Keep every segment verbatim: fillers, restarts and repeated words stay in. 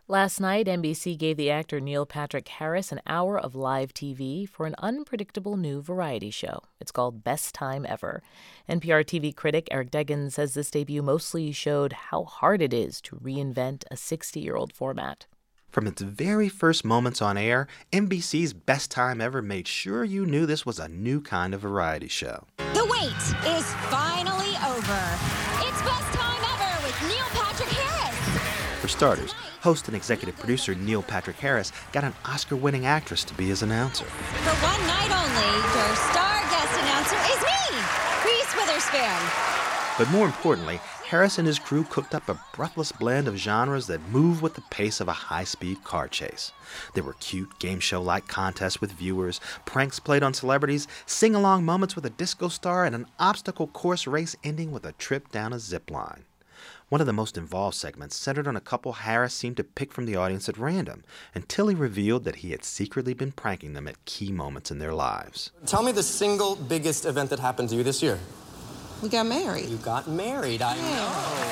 Last night, N B C gave the actor Neil Patrick Harris an hour of live T V for an unpredictable new variety show. It's called Best Time Ever. N P R T V critic Eric Deggans says this debut mostly showed how hard it is to reinvent a sixty-year-old format. From its very first moments on air, N B C's Best Time Ever made sure you knew this was a new kind of variety show. The wait is finally over. It's Best Time Ever with Neil Patrick Harris. For starters, host and executive producer Neil Patrick Harris got an Oscar-winning actress to be his announcer. For one night only, your star guest announcer is me, Reese Witherspoon. But more importantly, Harris and his crew cooked up a breathless blend of genres that move with the pace of a high-speed car chase. There were cute game show-like contests with viewers, pranks played on celebrities, sing-along moments with a disco star, and an obstacle course race ending with a trip down a zip line. One of the most involved segments centered on a couple Harris seemed to pick from the audience at random, until he revealed that he had secretly been pranking them at key moments in their lives. Tell me the single biggest event that happened to you this year. We got married. You got married, I Yeah.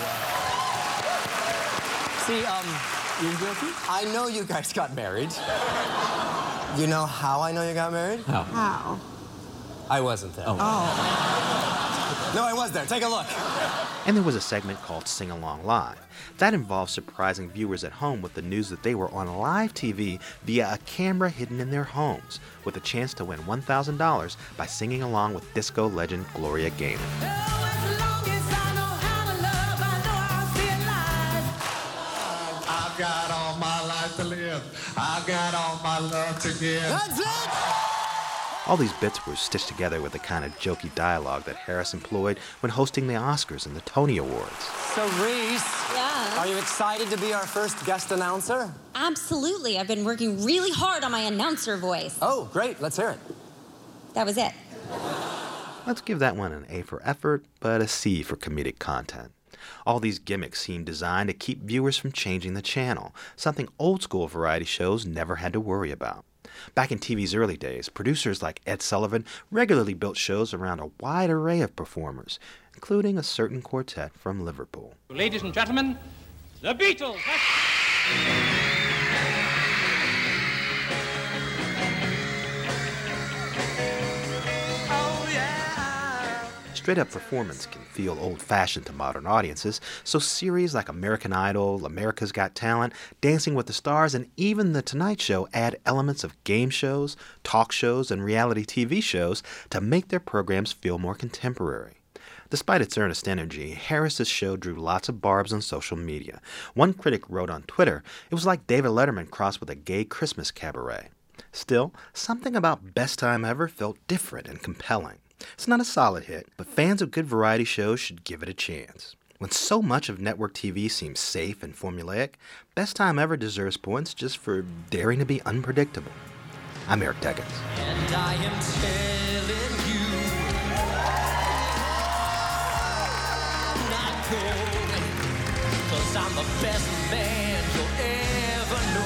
know. See, um, you guilty? I know you guys got married. You know how I know you got married? How? How? I wasn't there. Oh. No, I was there. Take a look. And there was a segment called Sing Along Live. That involved surprising viewers at home with the news that they were on live T V via a camera hidden in their homes, with a chance to win one thousand dollars by singing along with disco legend Gloria Gaynor. I've got all my life to live. I've got all my love to give. That's it! All these bits were stitched together with the kind of jokey dialogue that Harris employed when hosting the Oscars and the Tony Awards. So, Reese, Yeah. are you excited to be our first guest announcer? Absolutely. I've been working really hard on my announcer voice. Oh, great. Let's hear it. That was it. Let's give that one an A for effort, but a C for comedic content. All these gimmicks seem designed to keep viewers from changing the channel, something old-school variety shows never had to worry about. Back in T V's early days, producers like Ed Sullivan regularly built shows around a wide array of performers, including a certain quartet from Liverpool. Ladies and gentlemen, the Beatles. Straight-up performance can feel old-fashioned to modern audiences, so series like American Idol, America's Got Talent, Dancing with the Stars, and even The Tonight Show add elements of game shows, talk shows, and reality T V shows to make their programs feel more contemporary. Despite its earnest energy, Harris's show drew lots of barbs on social media. One critic wrote on Twitter, it was like David Letterman crossed with a gay Christmas cabaret. Still, something about Best Time Ever felt different and compelling. It's not a solid hit, but fans of good variety shows should give it a chance. When so much of network T V seems safe and formulaic, Best Time Ever deserves points just for daring to be unpredictable. I'm Eric Deggans. And I am telling you, I'm not going, 'cause I'm the best man you'll ever know.